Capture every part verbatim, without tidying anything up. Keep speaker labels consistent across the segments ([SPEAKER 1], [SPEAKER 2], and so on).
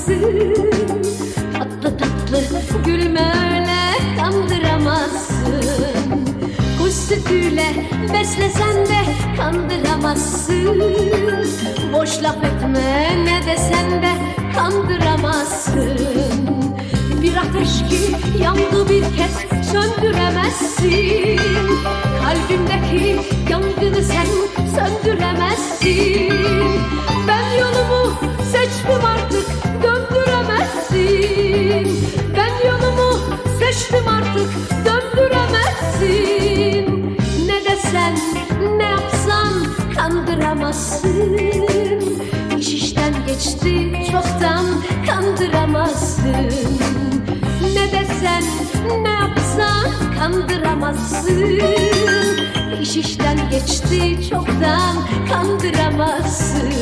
[SPEAKER 1] kandıramazsın. Tatlı tatlı gülme öyle kandıramazsın. Kuş sütüyle beslesen de kandıramazsın. Boş laf etme ne desen de kandıramazsın. Bir ateş ki yandı bir kez söndüremezsin. Kalbimdeki yangını sen söndüremezsin. Ben yolumu seçtim artık döndüremezsin. Ben yolumu seçtim artık döndüremezsin. Ne desen ne yapsan kandıramazsın. İş işten geçti çoktan kandıramazsın. Ne desen ne yapsan kandıramazsın. İş işten geçti çoktan kandıramazsın.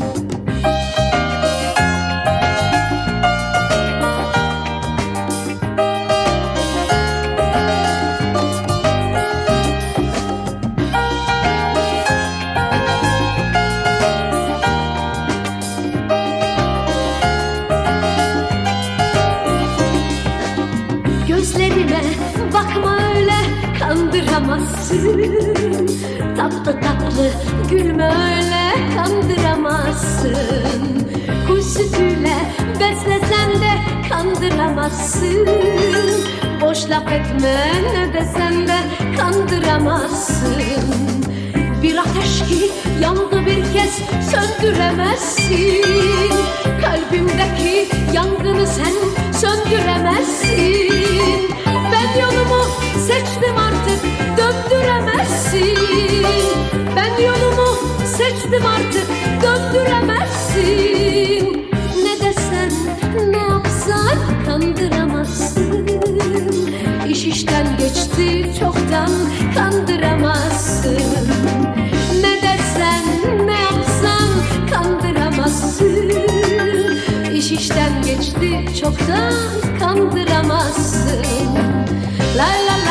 [SPEAKER 1] Gözlerime bakma öyle kandıramazsın. Tatlı tatlı gülme öyle kandıramazsın. Kuş sütüyle beslesen de kandıramazsın. Boş laf etme ne desen de kandıramazsın. Bir ateş ki yandı bir kez söndüremezsin. Kalbimdeki yangını sen söndüremezsin. Ben yolumu seçtim artık döndüremezsin. Ben yolumu seçtim artık döndüremezsin. Ne desen ne yapsan kandıramazsın. İş işten geçti çoktan kandıramazsın. Ne desen ne yapsan kandıramazsın. İş işten geçti çoktan kandıramazsın. La la